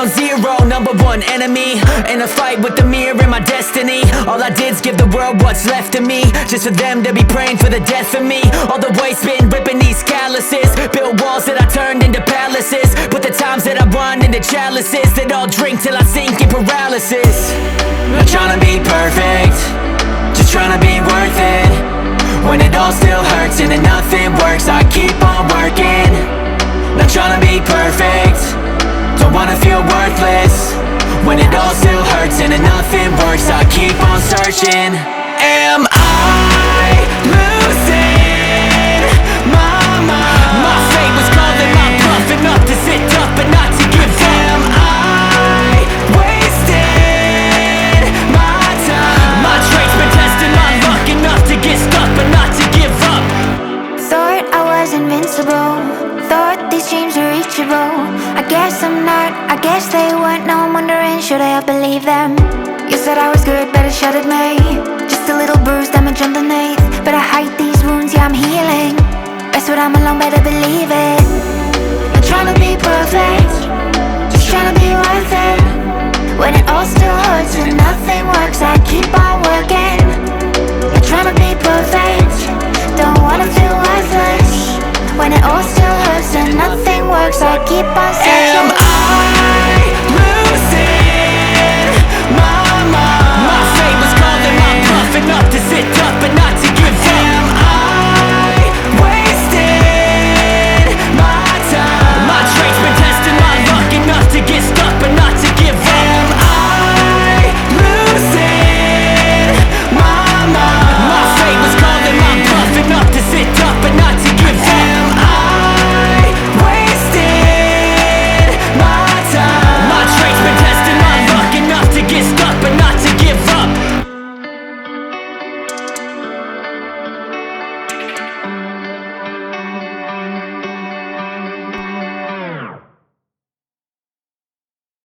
ground zero, number one enemy. In a fight with the mirror in my destiny. All I did's give the world what's left of me, just for them to be praying for the death of me. All the waste been ripping these calluses, built walls that I turned into palaces, put the times that I won into chalices that all drink till I sink in paralysis. Not trying to be perfect, just trying to be worth it. When it all still hurts and then nothing works, I keep on working. Not trying to be perfect, don't wanna feel worthless. When it all still hurts and then nothing works, I keep on searching.